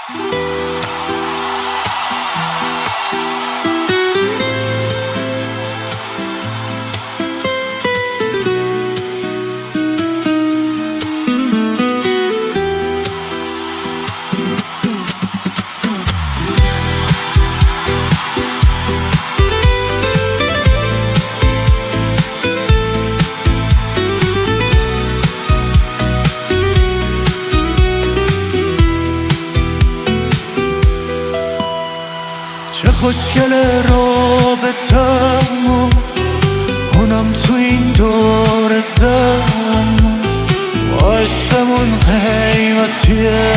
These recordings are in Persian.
چه خوشگله رابطمون، اونم تو این دور زمون، با عشقمون قیمتیه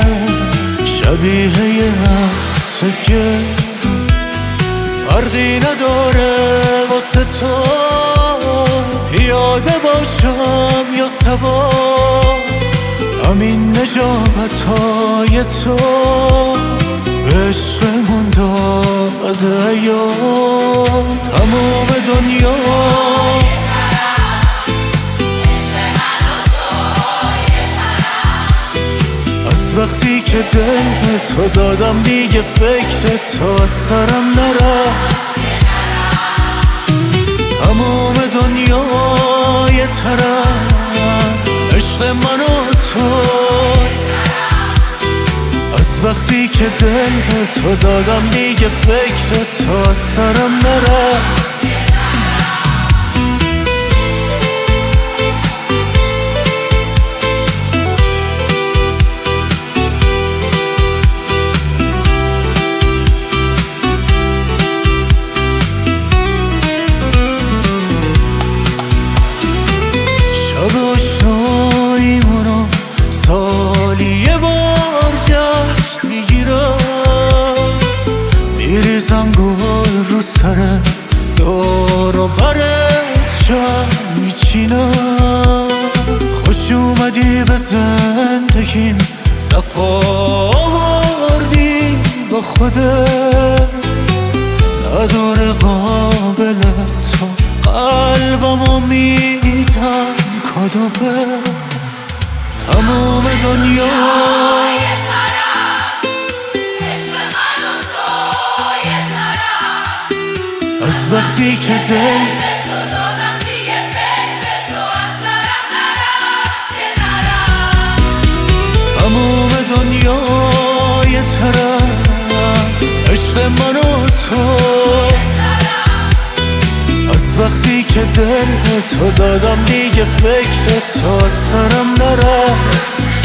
شبیه یه عطر گرون، فرقی نداره واسه تو پیاده باشم یا سوار، همین نجابت‌های تو به عشقمون داده یا تمام دنیا. از وقتی که دل به تو دادم دیگه فکر تو از سرم نره، تمام دنیا یه طرف عشق من و تو. از وقتی که دل به تو دادم دیگه فکر تو از سرم نره. شب آشناییمونو سالی یه بار جشن میگیرم، میریزم گل رو سرت دور و برت شم میچینم. خوش اومدی به زندگیم، صفا آوردی با خودت، نداره قابل تو قلبمو میدم کادو به تمام دنیا. از وقتی که دل به تو دادم دیگه فکر تو از سرم نرفت نرم، تمام دنیا یه طرف عشق من و تو. از وقتی که دل به تو دادم دیگه فکر تو از سرم نرفت.